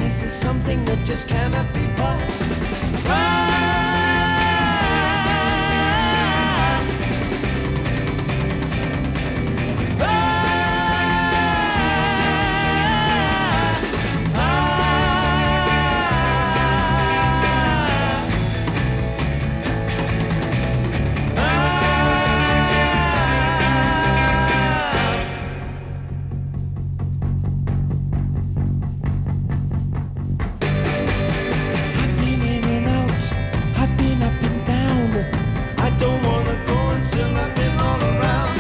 This is something that just cannot be bought. Don't wanna go until I've been all around.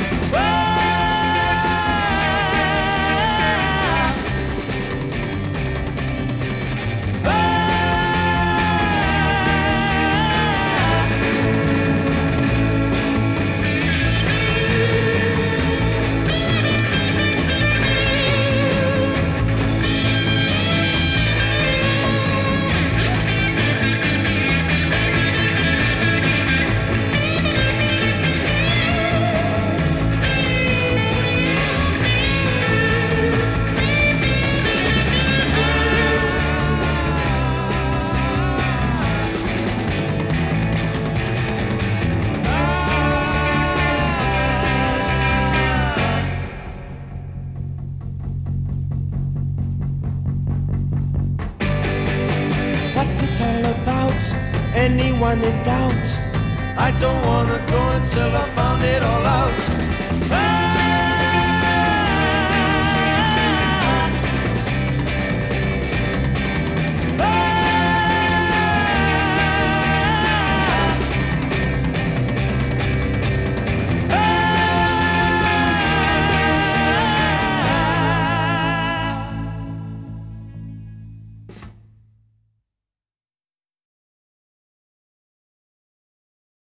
What's it all about? Anyone in doubt? I don't wanna go until I found it all out.